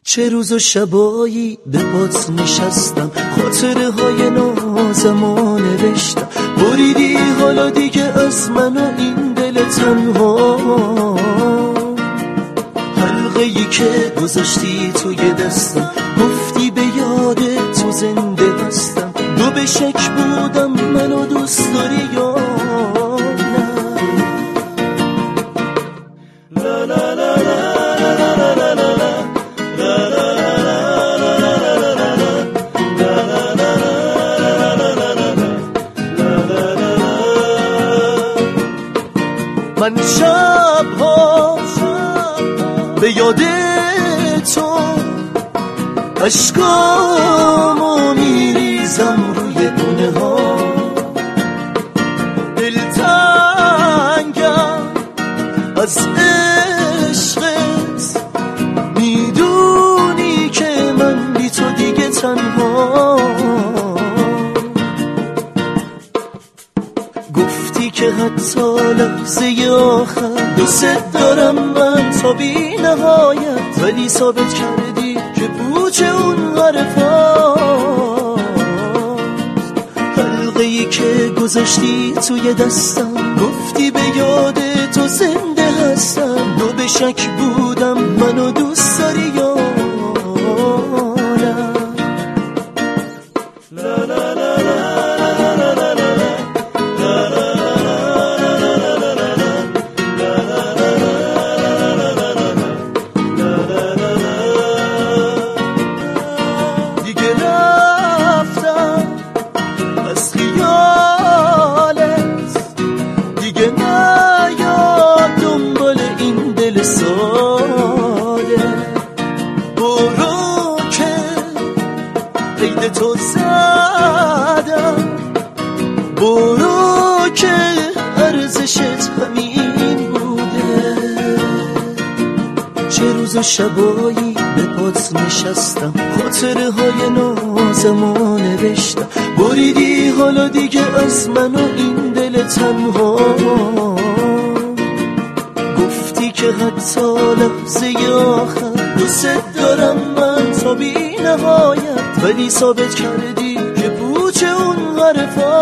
چه روز و شبایی به پات نشستم، خاطره های نازمو نوشتم. بریدی حالا دیگه از من و این دل تنها، حلقه ای که گذاشتی توی دستم، گفتی به یاد تو زنده هستم. دو به شک بودم منو دوست داری یا نه. لا لا لا من شب‌ها به یاد تو اشکامو میریزم روی دونه ها. دلتنگم از عشقت، میدونی که من بی تو دیگه تنها. گفتی که حتی لحظه آخر دوست دارم من تا بی نهایت، ولی ثابت کردی که پوچ اون حرفاست. حلقه ای که گذاشتی توی دستم، گفتی به یاد تو زنده هستم. دو به شک بودم منو دوست داری یا نه. لا لا لا تو زدم، برو که ارزشت همین بوده. چه روز و شبایی به پات نشستم، خاطره های نازمو نوشتم. بریدی حالا دیگه از من و این دل تنها، گفتی که حتی لحظه آخر دوست دارم من تا بی نهایت، ولی ثابت کردی که پوچ اون حرفا.